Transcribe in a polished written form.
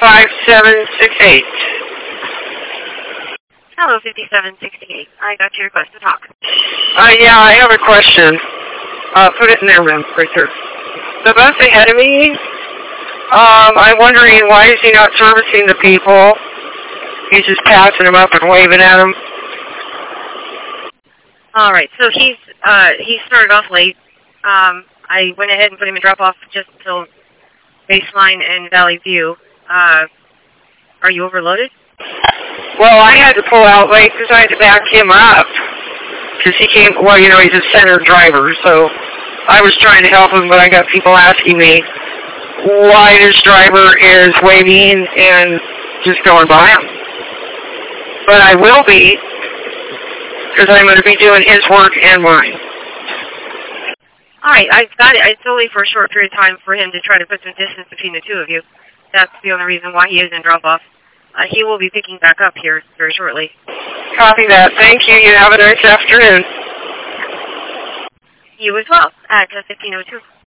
5768. Hello, 5768. I got your request to talk. Yeah, I have a question. Put it in there, ma'am, right there. The bus ahead of me, I'm wondering why is he not servicing the people? He's just passing them up and waving at them. All right, so he started off late. I went ahead and put him in drop-off just until Baseline and Valley View. Are you overloaded? Well, I had to pull out late because I had to back him up. Because he came, well, you know, he's a center driver, so I was trying to help him, but I got people asking me why this driver is waving and just going by him. But I will be, because I'm going to be doing his work and mine. All right, I've got it. It's only for a short period of time for him to try to put some distance between the two of you. That's the only reason why he is in drop-off. He will be picking back up here very shortly. Copy that. Thank you. You have a nice afternoon. You as well, at 15:02.